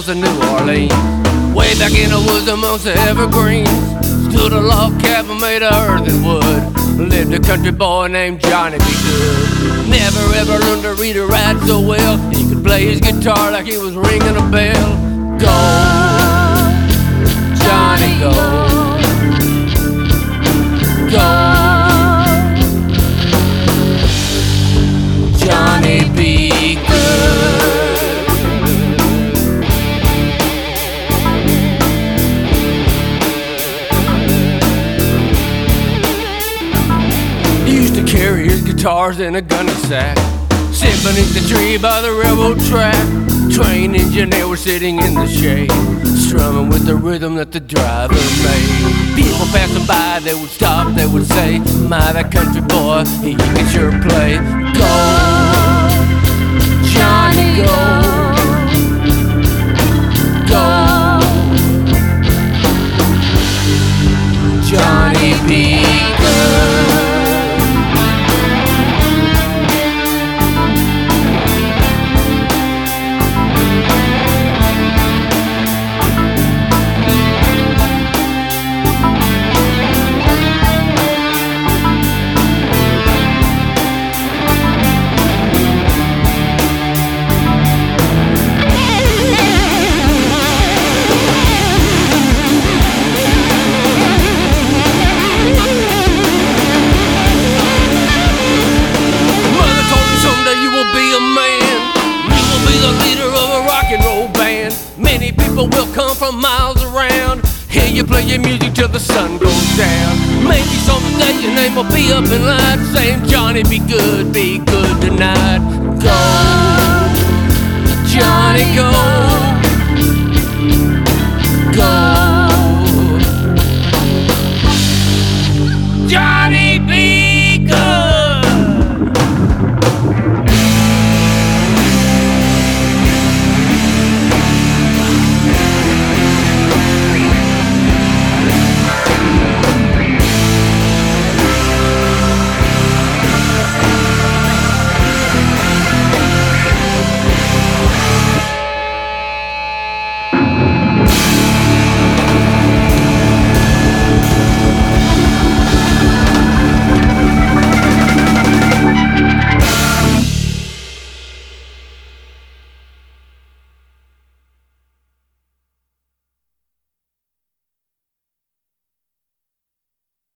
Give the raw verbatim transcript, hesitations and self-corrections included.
hills of New Orleans. Way back in the woods amongst the evergreens stood a log cabin made of earth and wood. Lived a country boy named Johnny B. Good. Never ever learned to read or write so well. He could play his guitar like he was ringing a bell. Go, Johnny, go. Go, Johnny B. Good. He used to carry his guitars in a gunny sack, sit beneath the tree by the railroad track. Train engineer was sitting in the shade, strumming with the rhythm that the driver made. People passing by, they would stop, they would say, my, that country boy, he can sure play. Go, Johnny, go. Go, Johnny B. Good. Many people will come from miles around, hear you play your music till the sun goes down. Maybe someday your name will be up in lights saying, Johnny, be good, be good tonight. Go, Johnny, go.